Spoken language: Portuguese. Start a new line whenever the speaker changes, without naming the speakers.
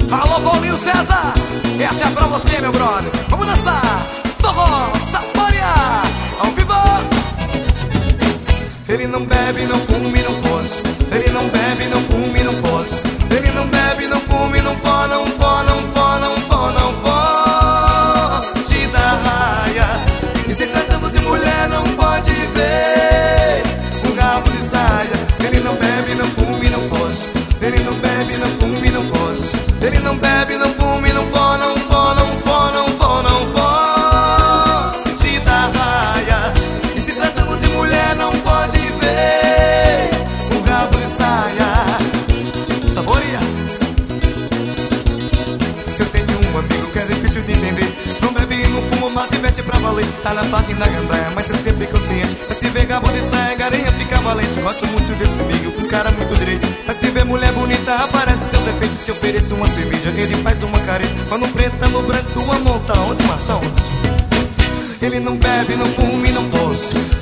Alô, Paulinho César, essa é pra você, meu brother. Vamos dançar, forró, saparia, ao vivo. Ele não bebe, não fume, não fosse. Ele não bebe, não fume, não fosse. Ele não bebe, não fume, não for, não for, não for, não for, não for. Te dá raia. E se tratando de mulher não pode ver um rabo de saia. Ele não bebe, não fume, não fosse. Ele não bebe, não fume, não fosse. Ele não bebe, não fume, não for, não for, não for, não for, não for. Te dá raia. E se tratando de mulher não pode ver um rabo de saia. Saboria. Eu tenho um amigo que é difícil de entender. Não bebe e não fuma, mas se veste pra valer. Tá na faca e na gandaia, mas é sempre consciente. Mas se vê rabo de saia, garinha fica valente. Gosto muito desse amigo, um cara muito direito. Mas se vê mulher bonita, aparece seus efeitos. Se oferecer uma cerveja, ele faz uma careta. Quando o preto tá no branco, uma monta onde, marcha onde? Ele não bebe, não fume, não fosse.